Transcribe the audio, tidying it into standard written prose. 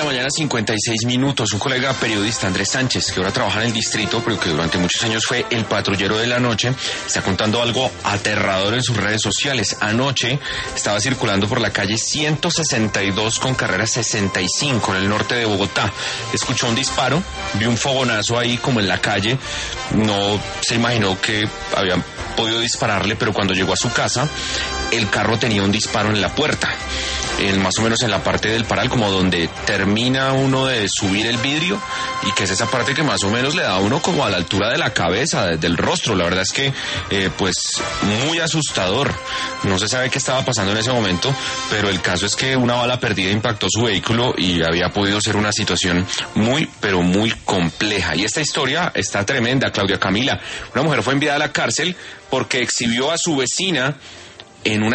mañana, 56 minutos. Un colega periodista, Andrés Sánchez, que ahora trabaja en el distrito, pero que durante muchos años fue el patrullero de la noche, está contando algo aterrador en sus redes sociales. Anoche estaba circulando por la calle 162 con carrera 65 en el norte de Bogotá. Escuchó un disparo, vio un fogonazo ahí como en la calle. No se imaginó que habían podido dispararle, pero cuando llegó a su casa, el carro tenía un disparo en la puerta. Más o menos en la parte del paral, como donde termina uno de subir el vidrio, y que es esa parte que más o menos le da a uno como a la altura de la cabeza, del rostro. La verdad es que, pues, muy asustador. No se sabe qué estaba pasando en ese momento, pero el caso es que una bala perdida impactó su vehículo y había podido ser una situación muy, pero muy compleja. Y esta historia está tremenda, Claudia Camila. Una mujer fue enviada a la cárcel porque exhibió a su vecina en una